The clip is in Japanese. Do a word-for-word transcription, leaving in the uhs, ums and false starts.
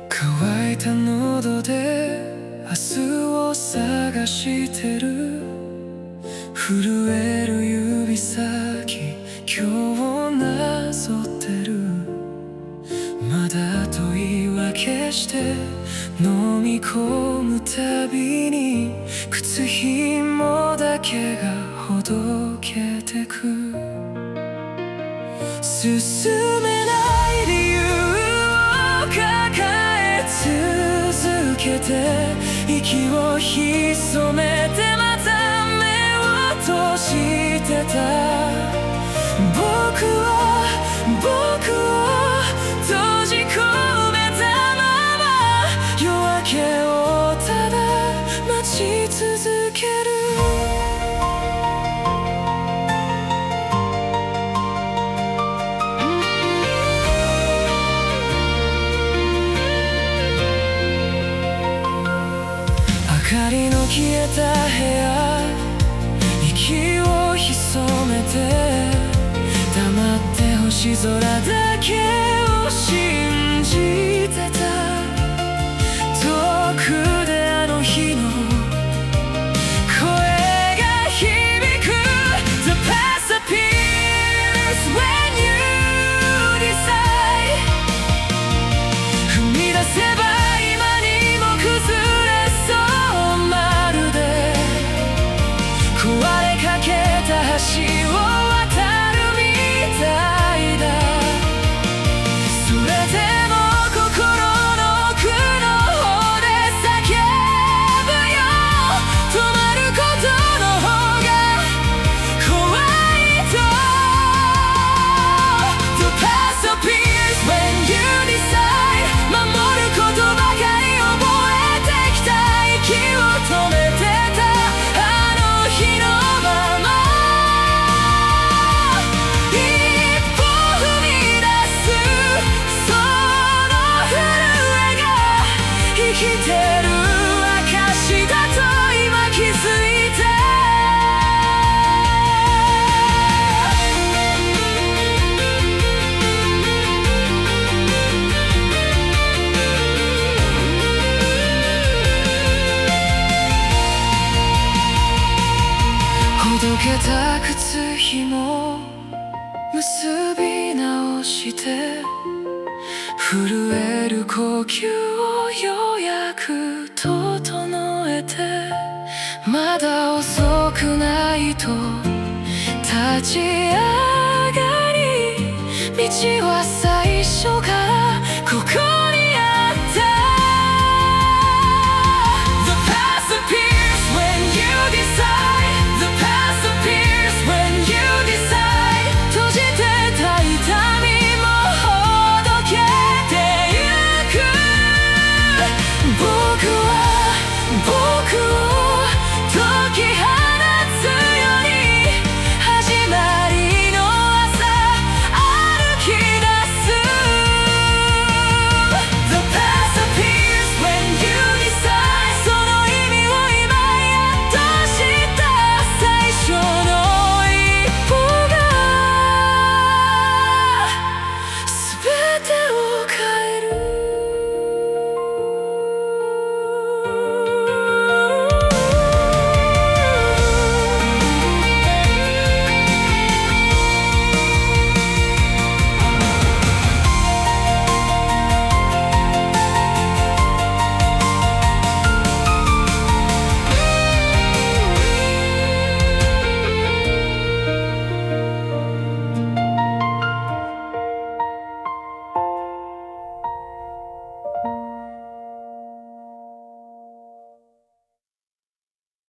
乾いた喉で明日を探してる。震える指先今日なぞってる。まだと言い訳して飲み込むたびに靴ひもだけがほどけてく。進めない理由を抱え続けて、息を潜めてまた目を閉じてた。僕は僕を閉じ込めたまま、夜明けをただ待ち続ける。明かりの消えた部屋、息を潜めて黙って星空だけを信じてた。遠くであの日の声が響く。 The past appears when you decide。 踏み出せば今にも崩れそう。まるで壊れかけた橋を渡るみたいだ。それでも心の奥の方で叫ぶよ。止まることの方が怖いと。 The past appears when you decide。 守ることばかり覚えてきた。息を止めてたあの日のまま、一歩踏み出すその震えが生きてる証だと今気づいた。ほどけた靴ひも結び直して、震える呼吸をようやく整えて、まだ遅くないと立ち上がり、道は最初から